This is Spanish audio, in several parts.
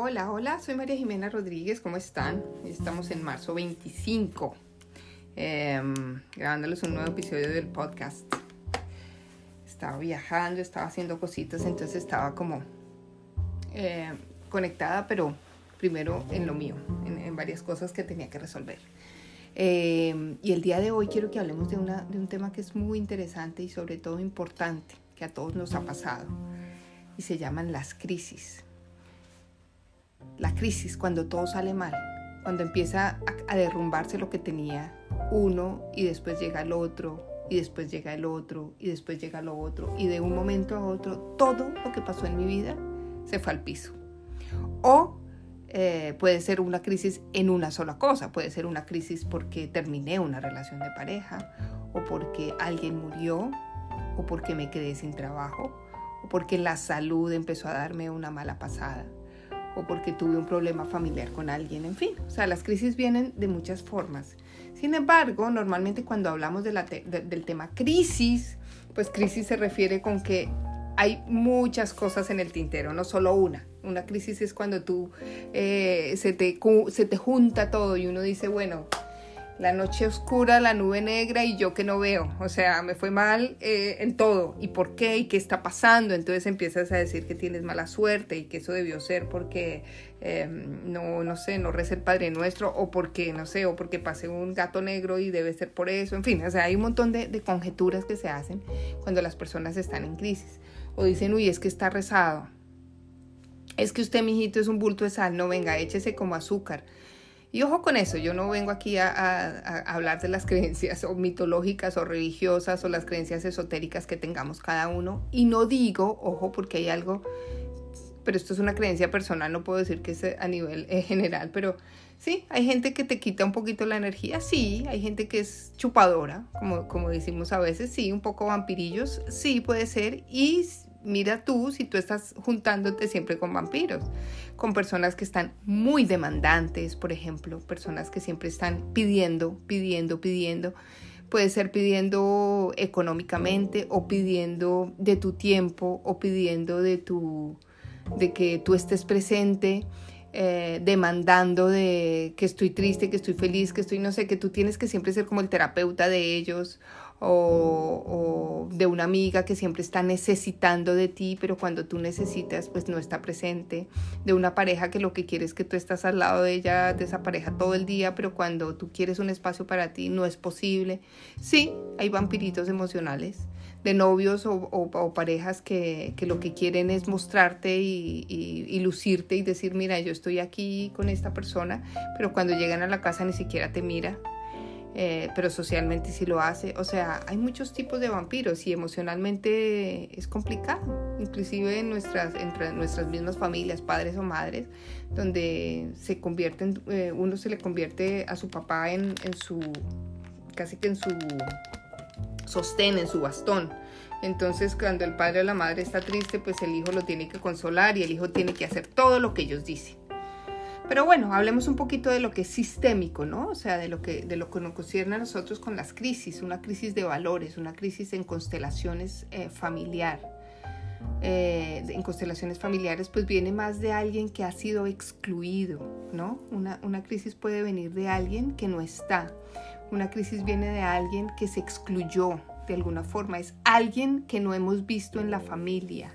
Hola, soy María Jimena Rodríguez, ¿cómo están? Estamos en marzo 25, grabándoles un nuevo episodio del podcast. Estaba viajando, estaba haciendo cositas, entonces estaba como conectada, pero primero en lo mío, en varias cosas que tenía que resolver. Y el día de hoy quiero que hablemos de un tema que es muy interesante y sobre todo importante, que a todos nos ha pasado, y se llaman las crisis. La crisis, cuando todo sale mal, cuando empieza a derrumbarse lo que tenía uno y después llega el otro y después llega el otro y después llega lo otro y de un momento a otro todo lo que pasó en mi vida se fue al piso. O puede ser una crisis en una sola cosa, puede ser una crisis porque terminé una relación de pareja o porque alguien murió o porque me quedé sin trabajo o porque la salud empezó a darme una mala pasada o porque tuve un problema familiar con alguien, en fin. O sea, las crisis vienen de muchas formas. Sin embargo, normalmente cuando hablamos del tema crisis, pues crisis se refiere con que hay muchas cosas en el tintero, no solo una. Una crisis es cuando se te junta todo y uno dice, bueno, la noche oscura, la nube negra y yo que no veo. O sea, me fue mal en todo. ¿Y por qué? ¿Y qué está pasando? Entonces empiezas a decir que tienes mala suerte y que eso debió ser porque, no recé el Padre Nuestro o porque, o porque pasé un gato negro y debe ser por eso. En fin, o sea, hay un montón de conjeturas que se hacen cuando las personas están en crisis. O dicen, uy, es que está rezado. Es que usted, mijito, es un bulto de sal. No, venga, échese como azúcar. Y ojo con eso, yo no vengo aquí a hablar de las creencias o mitológicas o religiosas o las creencias esotéricas que tengamos cada uno. Y no digo, ojo, porque hay algo, pero esto es una creencia personal, no puedo decir que es a nivel general, pero sí, hay gente que te quita un poquito la energía, sí, hay gente que es chupadora, como decimos a veces, sí, un poco vampirillos, sí puede ser, y mira tú si tú estás juntándote siempre con vampiros, con personas que están muy demandantes, por ejemplo, personas que siempre están pidiendo. Puede ser pidiendo económicamente o pidiendo de tu tiempo o pidiendo de que tú estés presente, demandando de que estoy triste, que estoy feliz, que estoy que tú tienes que siempre ser como el terapeuta de ellos. O de una amiga que siempre está necesitando de ti, pero cuando tú necesitas, pues no está presente. De una pareja que lo que quiere es que tú estás al lado de ella, de esa pareja todo el día, pero cuando tú quieres un espacio para ti, no es posible. Sí, hay vampiritos emocionales, de novios o parejas que lo que quieren es mostrarte y lucirte y decir, mira, yo estoy aquí con esta persona, pero cuando llegan a la casa ni siquiera te mira. Pero socialmente sí lo hace. O sea, hay muchos tipos de vampiros y emocionalmente es complicado, inclusive entre nuestras mismas familias, padres o madres, donde uno se le convierte a su papá casi que en su sostén, en su bastón. Entonces, cuando el padre o la madre está triste, pues el hijo lo tiene que consolar y el hijo tiene que hacer todo lo que ellos dicen. Pero bueno, hablemos un poquito de lo que es sistémico, ¿no? O sea, de lo que nos concierne a nosotros con las crisis, una crisis de valores, una crisis en constelaciones familiar. En constelaciones familiares, pues viene más de alguien que ha sido excluido, ¿no? Una crisis puede venir de alguien que no está. Una crisis viene de alguien que se excluyó de alguna forma. Es alguien que no hemos visto en la familia.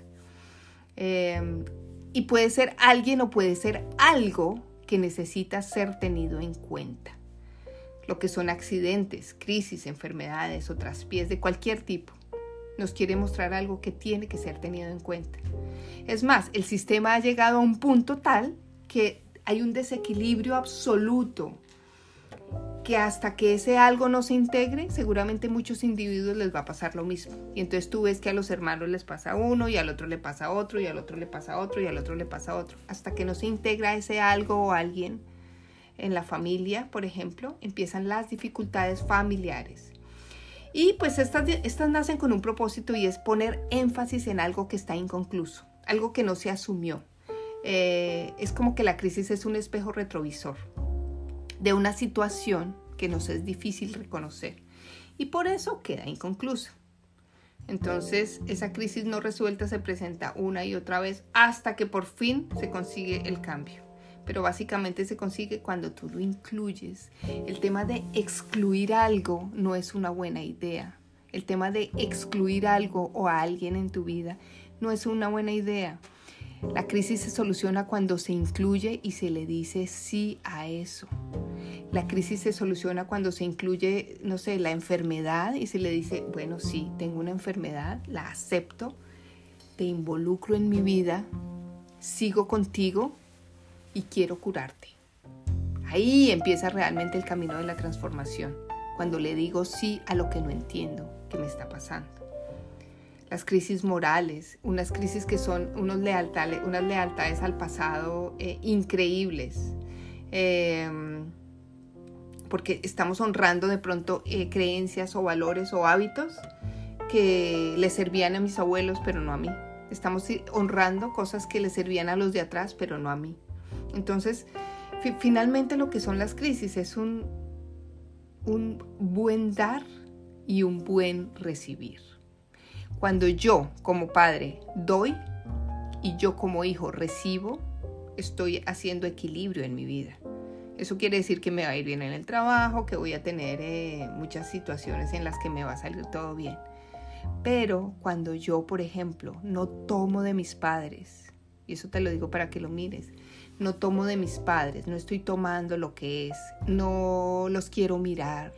Y puede ser alguien o puede ser algo que necesita ser tenido en cuenta. Lo que son accidentes, crisis, enfermedades o traspiés de cualquier tipo. Nos quiere mostrar algo que tiene que ser tenido en cuenta. Es más, el sistema ha llegado a un punto tal que hay un desequilibrio absoluto, que hasta que ese algo no se integre, seguramente muchos individuos les va a pasar lo mismo. Y entonces tú ves que a los hermanos les pasa a uno, y al otro le pasa a otro, y al otro le pasa a otro, y al otro le pasa a otro. Hasta que no se integra ese algo o alguien en la familia, por ejemplo, empiezan las dificultades familiares. Y pues estas nacen con un propósito, y es poner énfasis en algo que está inconcluso, algo que no se asumió. Es como que la crisis es un espejo retrovisor de una situación que nos es difícil reconocer y por eso queda inconclusa. Entonces esa crisis no resuelta se presenta una y otra vez hasta que por fin se consigue el cambio. Pero básicamente se consigue cuando tú lo incluyes. El tema de excluir algo no es una buena idea. El tema de excluir algo o a alguien en tu vida no es una buena idea. La crisis se soluciona cuando se incluye y se le dice sí a eso. La crisis se soluciona cuando se incluye, no sé, la enfermedad y se le dice, bueno, sí, tengo una enfermedad, la acepto, te involucro en mi vida, sigo contigo y quiero curarte. Ahí empieza realmente el camino de la transformación, cuando le digo sí a lo que no entiendo que me está pasando. Las crisis morales, unas crisis que son unas lealtades al pasado increíbles, porque estamos honrando de pronto creencias o valores o hábitos que le servían a mis abuelos, pero no a mí. Estamos honrando cosas que le servían a los de atrás, pero no a mí. Entonces, finalmente lo que son las crisis es un buen dar y un buen recibir. Cuando yo como padre doy y yo como hijo recibo, estoy haciendo equilibrio en mi vida. Eso quiere decir que me va a ir bien en el trabajo, que voy a tener muchas situaciones en las que me va a salir todo bien. Pero cuando yo, por ejemplo, no tomo de mis padres, y eso te lo digo para que lo mires, no tomo de mis padres, no estoy tomando lo que es, no los quiero mirar.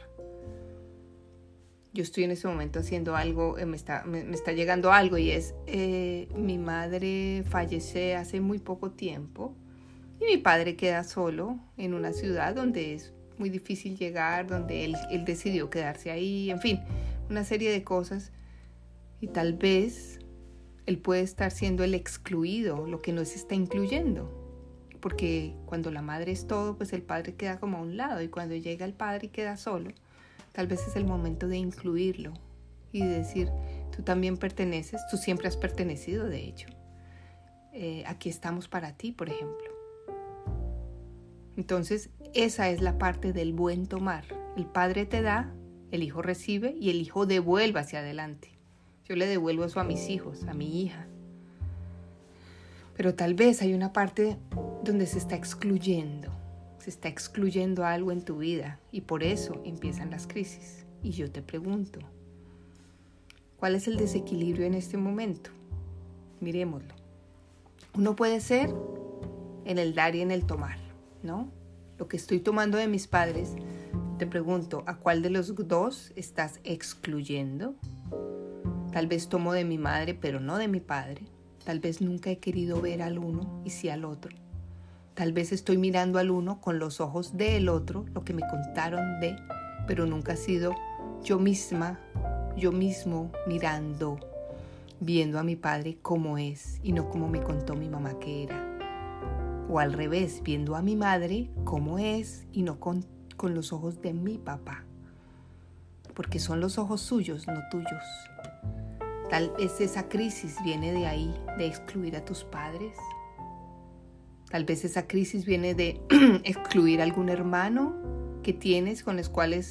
Yo estoy en ese momento haciendo algo, me está llegando algo y es, mi madre fallece hace muy poco tiempo y mi padre queda solo en una ciudad donde es muy difícil llegar, donde él decidió quedarse ahí, en fin, una serie de cosas. Y tal vez él puede estar siendo el excluido, lo que no se está incluyendo. Porque cuando la madre es todo, pues el padre queda como a un lado. Y cuando llega el padre y queda solo, tal vez es el momento de incluirlo y de decir, tú también perteneces, tú siempre has pertenecido, de hecho. Aquí estamos para ti, por ejemplo. Entonces, esa es la parte del buen tomar. El padre te da, el hijo recibe y el hijo devuelve hacia adelante. Yo le devuelvo eso a mis hijos, a mi hija. Pero tal vez hay una parte donde se está excluyendo algo en tu vida y por eso empiezan las crisis. Y yo te pregunto, ¿cuál es el desequilibrio en este momento? Mirémoslo. Uno puede ser en el dar y en el tomar, ¿no? Lo que estoy tomando de mis padres, te pregunto, ¿a cuál de los dos estás excluyendo? Tal vez tomo de mi madre, pero no de mi padre. Tal vez nunca he querido ver al uno y sí al otro. Tal vez estoy mirando al uno con los ojos del otro, lo que me contaron de, pero nunca ha sido yo misma, yo mismo mirando, viendo a mi padre como es y no como me contó mi mamá que era. O al revés, viendo a mi madre como es y no con los ojos de mi papá. Porque son los ojos suyos, no tuyos. Tal vez esa crisis viene de ahí, de excluir a tus padres. Tal vez esa crisis viene de excluir a algún hermano que tienes con los cuales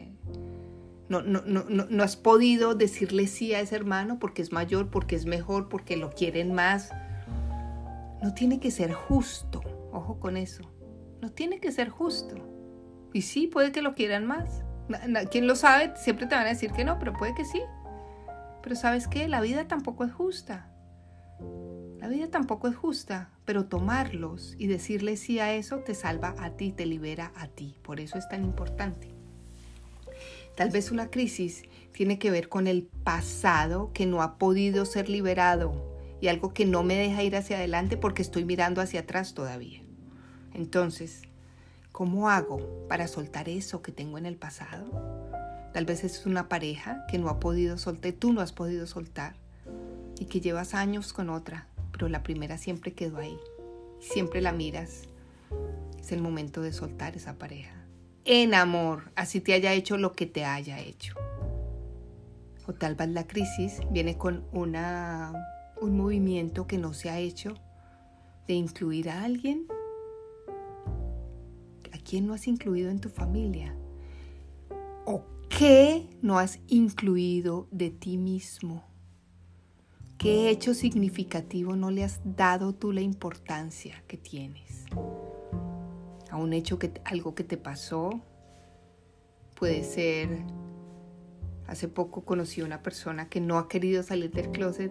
no has podido decirle sí a ese hermano porque es mayor, porque es mejor, porque lo quieren más. No tiene que ser justo, ojo con eso. No tiene que ser justo. Y sí, puede que lo quieran más. ¿Quién lo sabe? Siempre te van a decir que no, pero puede que sí. Pero ¿sabes qué? La vida tampoco es justa. La vida tampoco es justa, pero tomarlos y decirle sí a eso te salva a ti, te libera a ti. Por eso es tan importante. Tal vez una crisis tiene que ver con el pasado que no ha podido ser liberado y algo que no me deja ir hacia adelante porque estoy mirando hacia atrás todavía. Entonces, ¿cómo hago para soltar eso que tengo en el pasado? Tal vez es una pareja que no ha podido soltar, tú no has podido soltar y que llevas años con otra, pero la primera siempre quedó ahí. Siempre la miras. Es el momento de soltar esa pareja. En amor, así te haya hecho lo que te haya hecho. O tal vez la crisis viene con un movimiento que no se ha hecho de incluir a alguien. ¿A quién no has incluido en tu familia? ¿O ¿Qué no has incluido de ti mismo? ¿Qué hecho significativo no le has dado tú la importancia que tienes? A un hecho, algo que te pasó, puede ser, hace poco conocí a una persona que no ha querido salir del closet,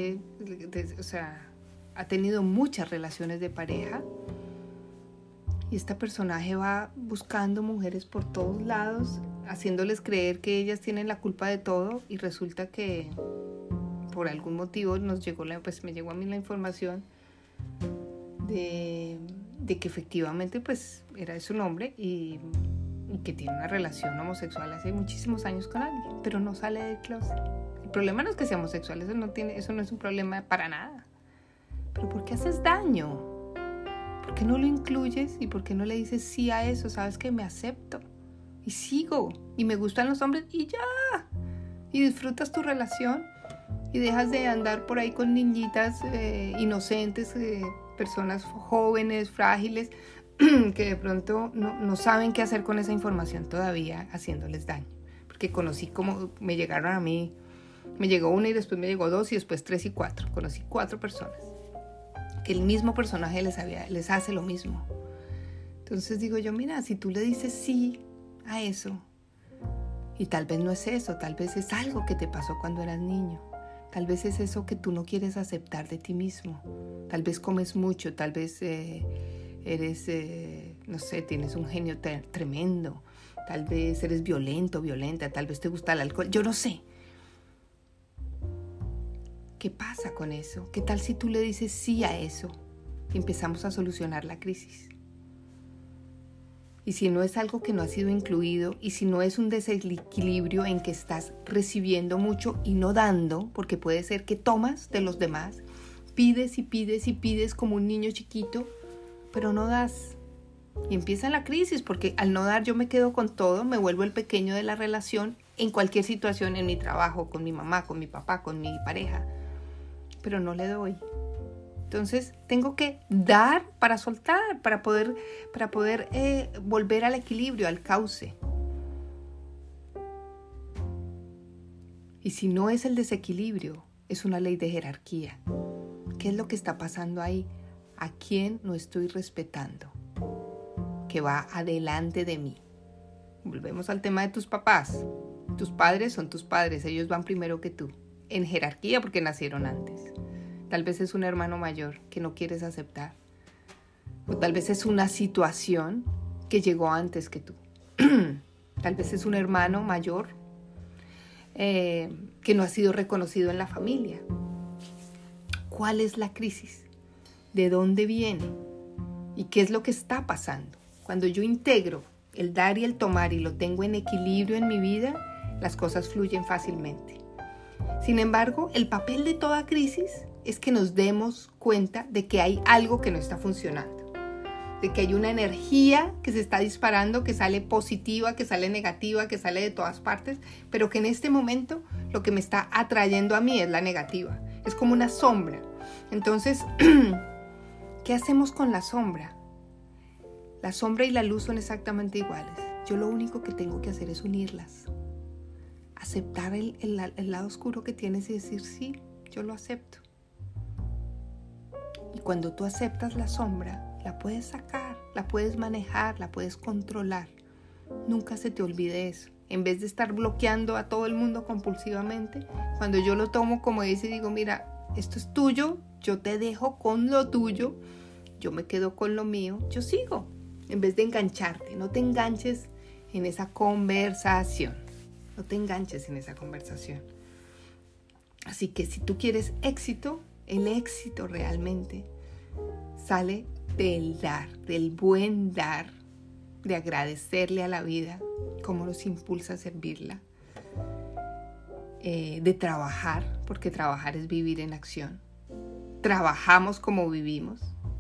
ha tenido muchas relaciones de pareja, y este personaje va buscando mujeres por todos lados, haciéndoles creer que ellas tienen la culpa de todo, y resulta que por algún motivo me llegó a mí la información de que efectivamente pues era su nombre y que tiene una relación homosexual hace muchísimos años con alguien, pero no sale del closet. El problema no es que sea homosexual, eso no es un problema para nada. Pero ¿por qué haces daño? ¿Por qué no lo incluyes y por qué no le dices sí a eso? Sabes que me acepto y sigo y me gustan los hombres y ya. Y disfrutas tu relación y dejas de andar por ahí con niñitas inocentes, personas jóvenes, frágiles, que de pronto no saben qué hacer con esa información todavía, haciéndoles daño. Porque conocí como me llegaron a mí, me llegó una y después me llegó 2 y después 3 y 4. Conocí 4 personas que el mismo personaje les hace lo mismo. Entonces digo yo, mira, si tú le dices sí a eso, y tal vez no es eso, tal vez es algo que te pasó cuando eras niño, tal vez es eso que tú no quieres aceptar de ti mismo, tal vez comes mucho, tal vez eres, no sé, tienes un genio tremendo, tal vez eres violento, violenta, tal vez te gusta el alcohol, yo no sé. ¿Qué pasa con eso? ¿Qué tal si tú le dices sí a eso y empezamos a solucionar la crisis? Y si no es algo que no ha sido incluido, y si no es un desequilibrio en que estás recibiendo mucho y no dando, porque puede ser que tomas de los demás, pides y pides y pides como un niño chiquito, pero no das. Y empieza la crisis, porque al no dar yo me quedo con todo, me vuelvo el pequeño de la relación en cualquier situación, en mi trabajo, con mi mamá, con mi papá, con mi pareja, pero no le doy. Entonces tengo que dar para soltar, para poder volver al equilibrio, al cauce. Y si no es el desequilibrio, es una ley de jerarquía. ¿Qué es lo que está pasando ahí? ¿A quién no estoy respetando? Que va adelante de mí. Volvemos al tema de tus papás. Tus padres son tus padres, ellos van primero que tú, en jerarquía porque nacieron antes. Tal vez es un hermano mayor que no quieres aceptar. O tal vez es una situación que llegó antes que tú. Tal vez es un hermano mayor que no ha sido reconocido en la familia. ¿Cuál es la crisis? ¿De dónde viene? ¿Y qué es lo que está pasando? Cuando yo integro el dar y el tomar y lo tengo en equilibrio en mi vida, las cosas fluyen fácilmente. Sin embargo, el papel de toda crisis es que nos demos cuenta de que hay algo que no está funcionando, de que hay una energía que se está disparando, que sale positiva, que sale negativa, que sale de todas partes, pero que en este momento lo que me está atrayendo a mí es la negativa. Es como una sombra. Entonces, ¿qué hacemos con la sombra? La sombra y la luz son exactamente iguales. Yo lo único que tengo que hacer es unirlas. Aceptar el lado oscuro que tienes y decir, sí, yo lo acepto. Y cuando tú aceptas la sombra, la puedes sacar, la puedes manejar, la puedes controlar. Nunca se te olvide eso. En vez de estar bloqueando a todo el mundo compulsivamente, cuando yo lo tomo como dice y digo, mira, esto es tuyo, yo te dejo con lo tuyo, yo me quedo con lo mío, yo sigo. En vez de engancharte, no te enganches en esa conversación. No te enganches en esa conversación. Así que si tú quieres éxito, el éxito realmente sale del dar, del buen dar, de agradecerle a la vida, cómo nos impulsa a servirla, de trabajar, porque trabajar es vivir en acción. Trabajamos como vivimos.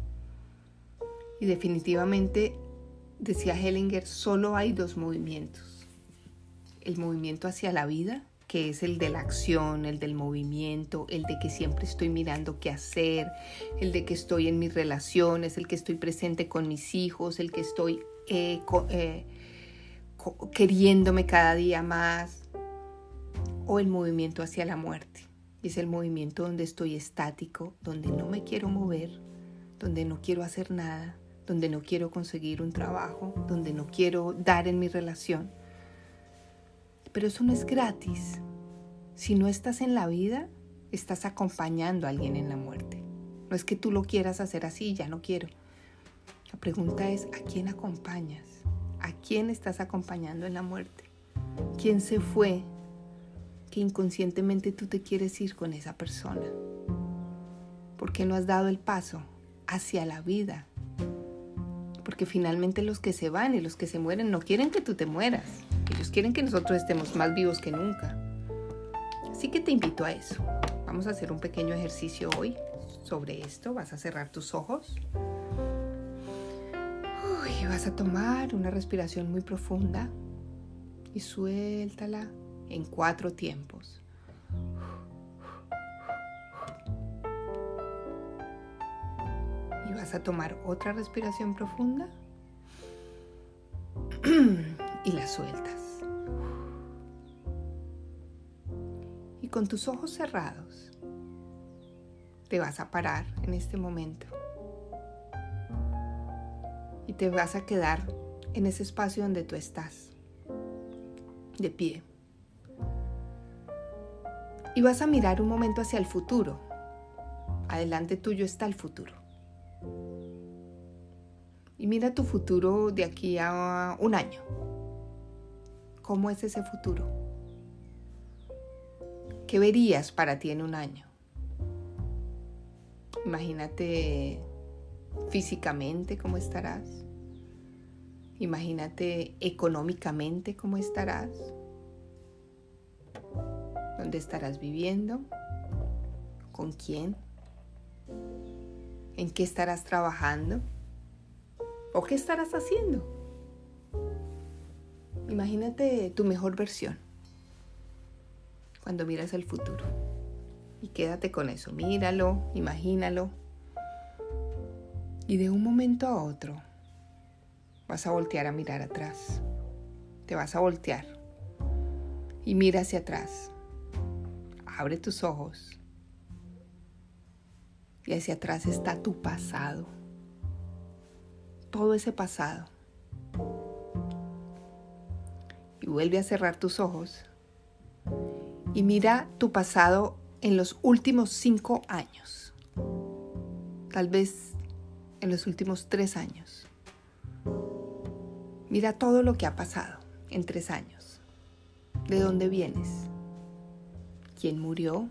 Y definitivamente, decía Hellinger, solo hay 2 movimientos. El movimiento hacia la vida, que es el de la acción, el del movimiento, el de que siempre estoy mirando qué hacer, el de que estoy en mis relaciones, el que estoy presente con mis hijos, el que estoy queriéndome cada día más, o el movimiento hacia la muerte. Es el movimiento donde estoy estático, donde no me quiero mover, donde no quiero hacer nada, donde no quiero conseguir un trabajo, donde no quiero dar en mi relación. Pero eso no es gratis. Si no estás en la vida, estás acompañando a alguien en la muerte. No es que tú lo quieras hacer así, ya no quiero. La pregunta es, ¿a quién acompañas? ¿A quién estás acompañando en la muerte? ¿Quién se fue que inconscientemente tú te quieres ir con esa persona? ¿Por qué no has dado el paso hacia la vida? Porque finalmente los que se van y los que se mueren no quieren que tú te mueras. Ellos quieren que nosotros estemos más vivos que nunca. Así que te invito a eso. Vamos a hacer un pequeño ejercicio hoy sobre esto. Vas a cerrar tus ojos. Y vas a tomar una respiración muy profunda y suéltala en 4 tiempos. Y vas a tomar otra respiración profunda y la sueltas. Y con tus ojos cerrados te vas a parar en este momento y te vas a quedar en ese espacio donde tú estás, de pie. Y vas a mirar un momento hacia el futuro. Adelante tuyo está el futuro. Y mira tu futuro de aquí a un año. ¿Cómo es ese futuro? ¿Qué verías para ti en un año? Imagínate físicamente cómo estarás. Imagínate económicamente cómo estarás. ¿Dónde estarás viviendo? ¿Con quién? ¿En qué estarás trabajando? ¿O qué estarás haciendo? Imagínate tu mejor versión cuando miras el futuro. Y quédate con eso. Míralo, imagínalo. Y de un momento a otro vas a voltear a mirar atrás. Te vas a voltear y mira hacia atrás. Abre tus ojos y hacia atrás está tu pasado. Todo ese pasado. Y vuelve a cerrar tus ojos y mira tu pasado en los últimos 5 años. Tal vez en los últimos 3 años. Mira todo lo que ha pasado en 3 años. ¿De dónde vienes? ¿Quién murió?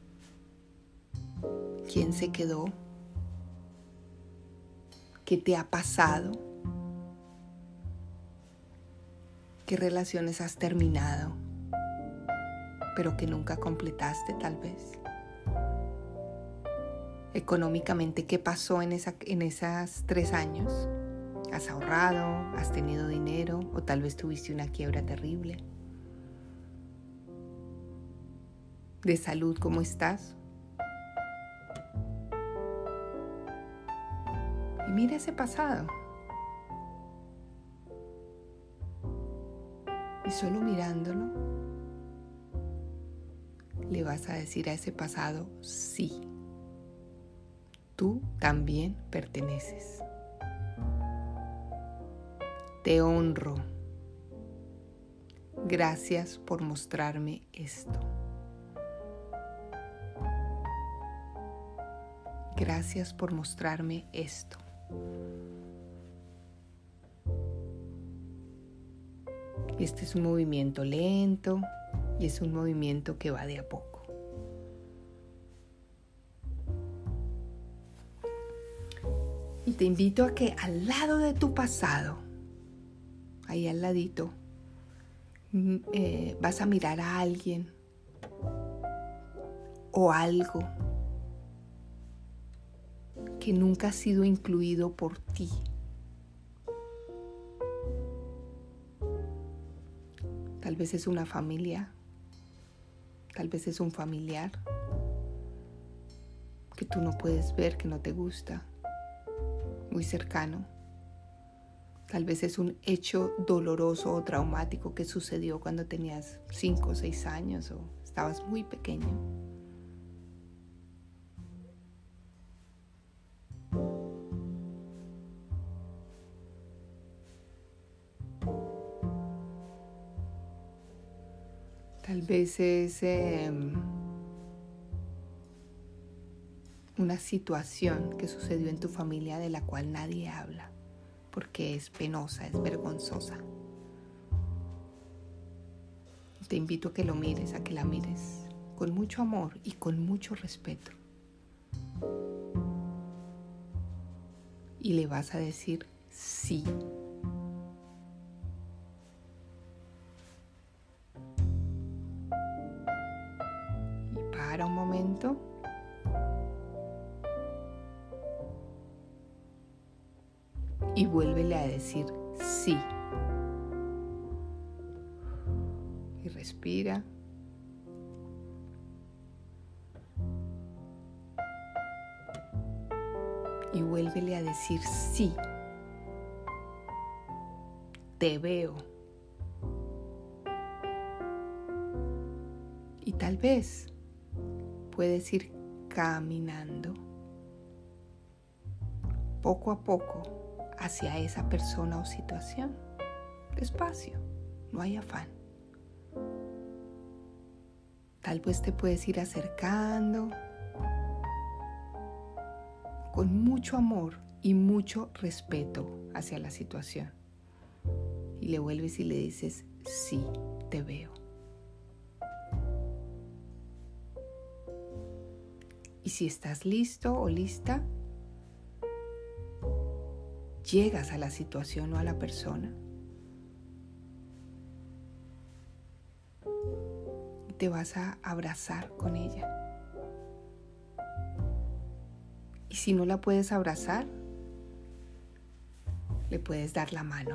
¿Quién se quedó? ¿Qué te ha pasado? ¿Qué relaciones has terminado, pero que nunca completaste tal vez? Económicamente, ¿qué pasó en esas 3 años? ¿Has ahorrado? ¿Has tenido dinero? ¿O tal vez tuviste una quiebra terrible? ¿De salud cómo estás? Y mira ese pasado. Y solo mirándolo, le vas a decir a ese pasado, sí, tú también perteneces. Te honro. Gracias por mostrarme esto. Gracias por mostrarme esto. Este es un movimiento lento y es un movimiento que va de a poco. Y te invito a que al lado de tu pasado, ahí al ladito, vas a mirar a alguien o algo que nunca ha sido incluido por ti. Tal vez es una familia, tal vez es un familiar que tú no puedes ver, que no te gusta, muy cercano. Tal vez es un hecho doloroso o traumático que sucedió cuando tenías 5 o 6 años o estabas muy pequeño. Tal vez es una situación que sucedió en tu familia de la cual nadie habla, porque es penosa, es vergonzosa. Te invito a que lo mires, a que la mires con mucho amor y con mucho respeto. Y le vas a decir sí. Y para un momento. Y vuélvele a decir sí. Y respira. Y vuélvele a decir sí. Te veo. Y tal vez puedes ir caminando poco a poco hacia esa persona o situación. Despacio, no hay afán. Tal vez te puedes ir acercando con mucho amor y mucho respeto hacia la situación. Y le vuelves y le dices, sí, te veo. Y si estás listo o lista, llegas a la situación o a la persona y te vas a abrazar con ella. Y si no la puedes abrazar, le puedes dar la mano.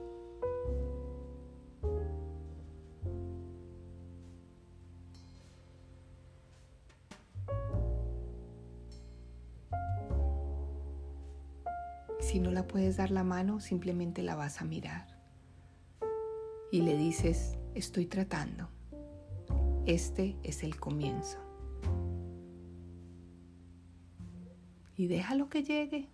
Si no la puedes dar la mano, simplemente la vas a mirar. Y le dices, estoy tratando. Este es el comienzo. Y déjalo que llegue.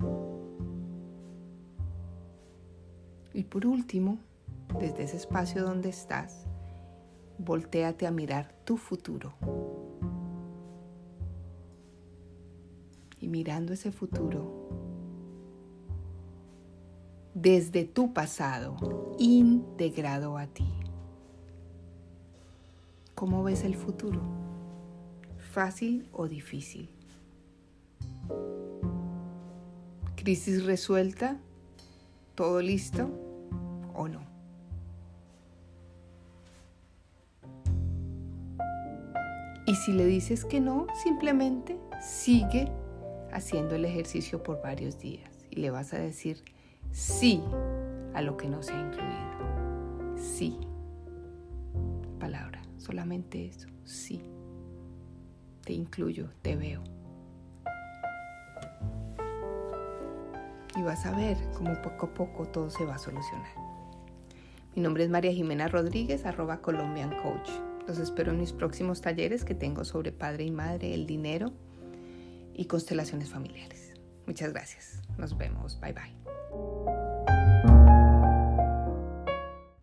Y por último, desde ese espacio donde estás, voltéate a mirar tu futuro. Y mirando ese futuro, desde tu pasado, integrado a ti. ¿Cómo ves el futuro? ¿Fácil o difícil? ¿Crisis resuelta? ¿Todo listo o no? Y si le dices que no, simplemente sigue haciendo el ejercicio por varios días y le vas a decir sí a lo que no se ha incluido. Sí. Palabra, solamente eso. Sí. Te incluyo, te veo. Y vas a ver cómo poco a poco todo se va a solucionar. Mi nombre es María Jimena Rodríguez, @colombiancoach. Los espero en mis próximos talleres que tengo sobre padre y madre, el dinero y constelaciones familiares. Muchas gracias. Nos vemos. Bye bye.